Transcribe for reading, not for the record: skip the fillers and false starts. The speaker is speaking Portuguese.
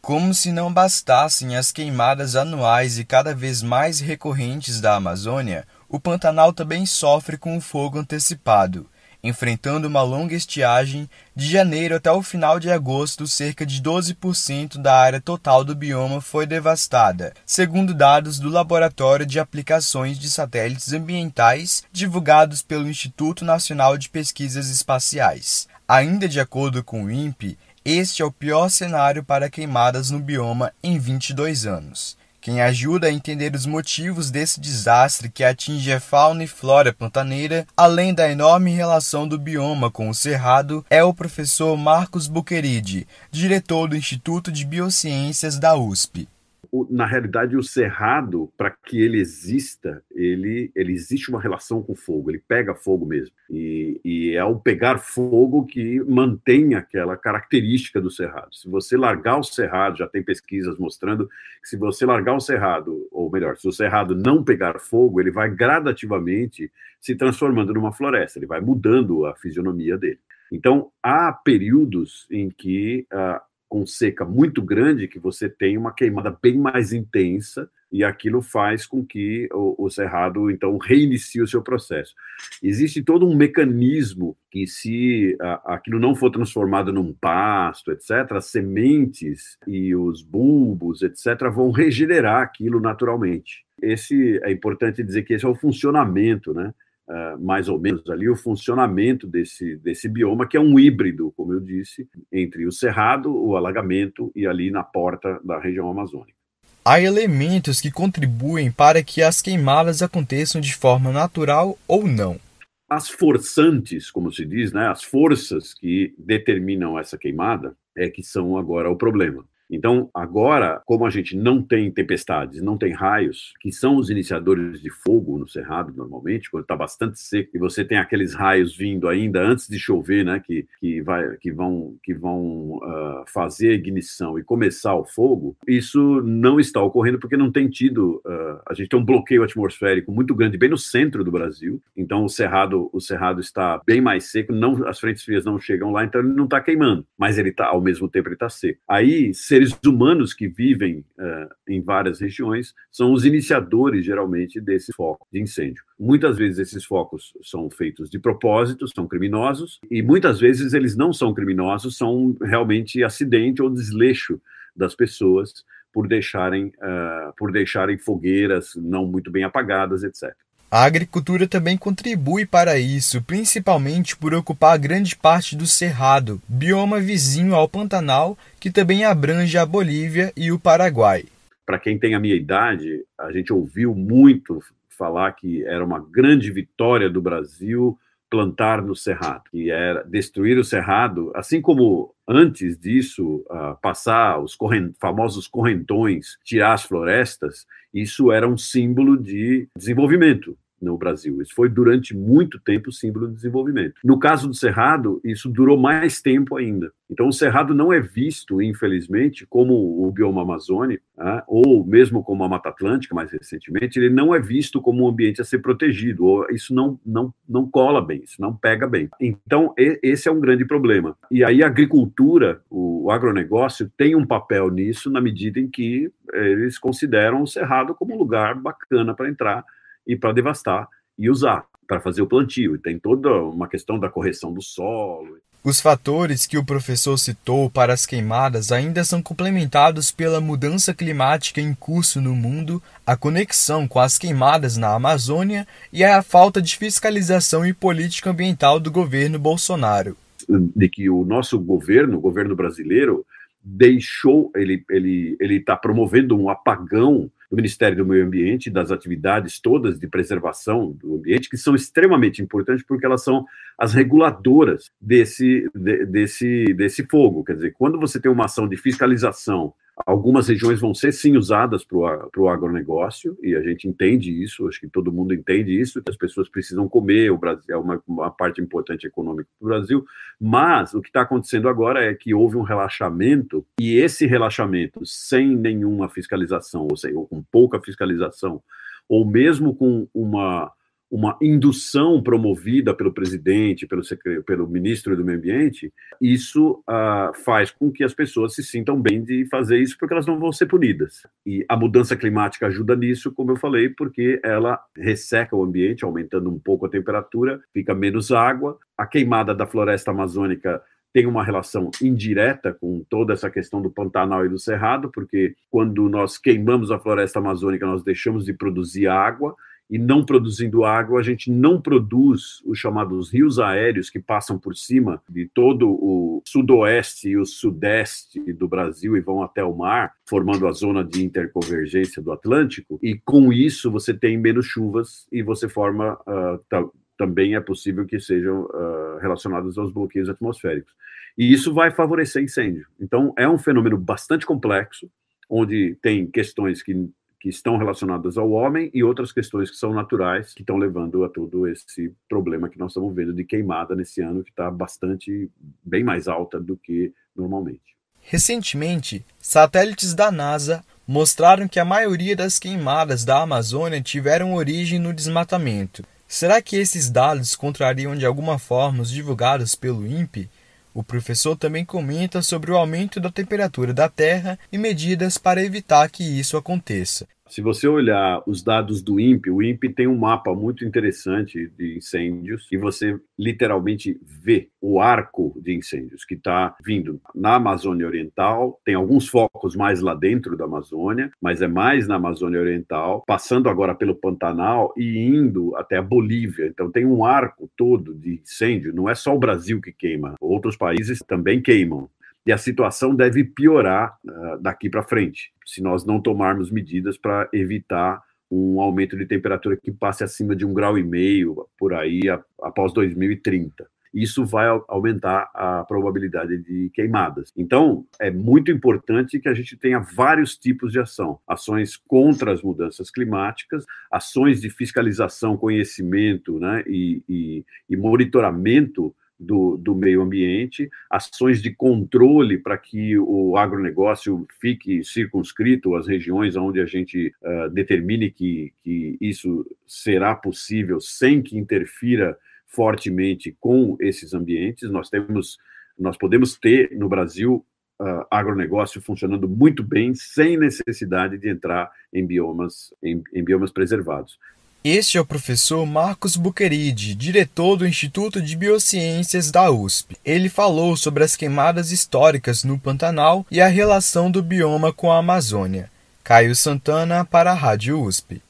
Como se não bastassem as queimadas anuais e cada vez mais recorrentes da Amazônia, o Pantanal também sofre com o fogo antecipado. Enfrentando uma longa estiagem, de janeiro até o final de agosto, cerca de 12% da área total do bioma foi devastada, segundo dados do Laboratório de Aplicações de Satélites Ambientais, divulgados pelo Instituto Nacional de Pesquisas Espaciais. Ainda de acordo com o INPE, este é o pior cenário para queimadas no bioma em 22 anos. Quem ajuda a entender os motivos desse desastre que atinge a fauna e flora pantaneira, além da enorme relação do bioma com o cerrado, é o professor Marcos Buqueride, diretor do Instituto de Biociências da USP. Na realidade, o cerrado, para que ele exista, ele existe uma relação com o fogo, ele pega fogo mesmo. E é o pegar fogo que mantém aquela característica do cerrado. Se você largar o cerrado, já tem pesquisas mostrando que se você largar o cerrado, ou melhor, se o cerrado não pegar fogo, ele vai gradativamente se transformando numa floresta, ele vai mudando a fisionomia dele. Então, há períodos em que com seca muito grande, que você tem uma queimada bem mais intensa e aquilo faz com que o cerrado, então, reinicie o seu processo. Existe todo um mecanismo que, se aquilo não for transformado num pasto, etc., as sementes e os bulbos, etc., vão regenerar aquilo naturalmente. É importante dizer que esse é o funcionamento, né? Mais ou menos ali o funcionamento desse bioma, que é um híbrido, como eu disse, entre o cerrado, o alagamento e ali na porta da região amazônica. Há elementos que contribuem para que as queimadas aconteçam de forma natural ou não. As forçantes, como se diz, né, as forças que determinam essa queimada, é que são agora o problema. Então, agora, como a gente não tem tempestades, não tem raios, que são os iniciadores de fogo no cerrado, normalmente, quando está bastante seco, e você tem aqueles raios vindo ainda antes de chover, né, que vão fazer a ignição e começar o fogo, isso não está ocorrendo porque não tem tido... a gente tem um bloqueio atmosférico muito grande bem no centro do Brasil, então o cerrado está bem mais seco, as frentes frias não chegam lá, então ele não está queimando, mas ao mesmo tempo ele está seco. Aí, seres humanos que vivem em várias regiões são os iniciadores, geralmente, desse foco de incêndio. Muitas vezes esses focos são feitos de propósito, são criminosos, e muitas vezes eles não são criminosos, são realmente acidente ou desleixo das pessoas por deixarem fogueiras não muito bem apagadas, etc. A agricultura também contribui para isso, principalmente por ocupar grande parte do Cerrado, bioma vizinho ao Pantanal, que também abrange a Bolívia e o Paraguai. Para quem tem a minha idade, a gente ouviu muito falar que era uma grande vitória do Brasil plantar no Cerrado, que era destruir o Cerrado, assim como antes disso, passar os famosos correntões, tirar as florestas, isso era um símbolo de desenvolvimento no Brasil. Isso foi durante muito tempo símbolo de desenvolvimento. No caso do Cerrado, isso durou mais tempo ainda. Então, o Cerrado não é visto, infelizmente, como o bioma amazônico, ou mesmo como a Mata Atlântica, mais recentemente, ele não é visto como um ambiente a ser protegido, ou isso não cola bem, isso não pega bem. Então, esse é um grande problema. E aí a agricultura, o agronegócio, tem um papel nisso, na medida em que eles consideram o Cerrado como um lugar bacana para entrar e para devastar e usar para fazer o plantio. E tem toda uma questão da correção do solo. Os fatores que o professor citou para as queimadas ainda são complementados pela mudança climática em curso no mundo, a conexão com as queimadas na Amazônia e a falta de fiscalização e política ambiental do governo Bolsonaro. De que o nosso governo, o governo brasileiro, ele está promovendo um apagão do Ministério do Meio Ambiente, das atividades todas de preservação do ambiente, que são extremamente importantes porque elas são as reguladoras desse fogo. Quer dizer, quando você tem uma ação de fiscalização, algumas regiões vão ser, sim, usadas para o agronegócio, e a gente entende isso, acho que todo mundo entende isso, que as pessoas precisam comer, o Brasil é uma parte importante econômica do Brasil, mas o que está acontecendo agora é que houve um relaxamento, e esse relaxamento, sem nenhuma fiscalização, ou seja, ou com pouca fiscalização, ou mesmo com uma uma indução promovida pelo presidente, pelo ministro do Meio Ambiente, isso faz com que as pessoas se sintam bem de fazer isso, porque elas não vão ser punidas. E a mudança climática ajuda nisso, como eu falei, porque ela resseca o ambiente, aumentando um pouco a temperatura, fica menos água. A queimada da floresta amazônica tem uma relação indireta com toda essa questão do Pantanal e do Cerrado, porque quando nós queimamos a floresta amazônica, nós deixamos de produzir água, e não produzindo água, a gente não produz os chamados rios aéreos que passam por cima de todo o sudoeste e o sudeste do Brasil e vão até o mar, formando a zona de interconvergência do Atlântico, e com isso você tem menos chuvas e você forma... também é possível que sejam relacionados aos bloqueios atmosféricos. E isso vai favorecer incêndio. Então, é um fenômeno bastante complexo, onde tem questões que estão relacionadas ao homem e outras questões que são naturais, que estão levando a todo esse problema que nós estamos vendo de queimada nesse ano, que está bem mais alta do que normalmente. Recentemente, satélites da NASA mostraram que a maioria das queimadas da Amazônia tiveram origem no desmatamento. Será que esses dados contrariam de alguma forma os divulgados pelo INPE? O professor também comenta sobre o aumento da temperatura da Terra e medidas para evitar que isso aconteça. Se você olhar os dados do INPE, o INPE tem um mapa muito interessante de incêndios e você literalmente vê o arco de incêndios que está vindo na Amazônia Oriental, tem alguns focos mais lá dentro da Amazônia, mas é mais na Amazônia Oriental, passando agora pelo Pantanal e indo até a Bolívia. Então tem um arco todo de incêndio, não é só o Brasil que queima, outros países também queimam. E a situação deve piorar daqui para frente, se nós não tomarmos medidas para evitar um aumento de temperatura que passe acima de 1,5 graus por aí após 2030. Isso vai aumentar a probabilidade de queimadas. Então, é muito importante que a gente tenha vários tipos de ação. Ações contra as mudanças climáticas, ações de fiscalização, conhecimento, né, e monitoramento do meio ambiente, ações de controle para que o agronegócio fique circunscrito às regiões onde a gente determine que isso será possível sem que interfira fortemente com esses ambientes. Nós podemos ter no Brasil agronegócio funcionando muito bem sem necessidade de entrar em biomas preservados. Este é o professor Marcos Buqueride, diretor do Instituto de Biociências da USP. Ele falou sobre as queimadas históricas no Pantanal e a relação do bioma com a Amazônia. Caio Santana para a Rádio USP.